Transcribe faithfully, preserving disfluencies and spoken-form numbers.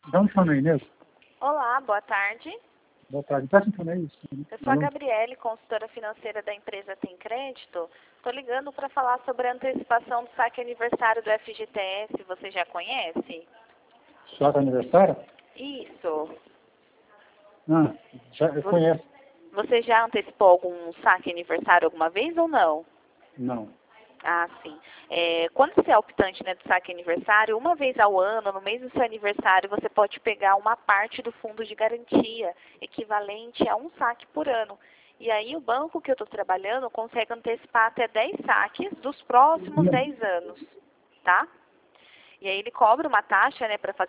Dá um fone aí, Inês. Olá, boa tarde. Boa tarde. Peça um fone aí. Eu sou a Gabriele, consultora financeira da empresa Tem Crédito. Estou ligando para falar sobre a antecipação do saque aniversário do F G T S. Você já conhece? Saque aniversário? Isso. Ah, já eu Você, conheço. você já antecipou algum saque aniversário alguma vez ou não? Não. Ah, sim. É, quando você é optante, né, do saque aniversário, uma vez ao ano, no mês do seu aniversário, você pode pegar uma parte do fundo de garantia, equivalente a um saque por ano. E aí o banco que eu estou trabalhando consegue antecipar até dez saques dos próximos dez anos, tá? E aí ele cobra uma taxa, né, para fazer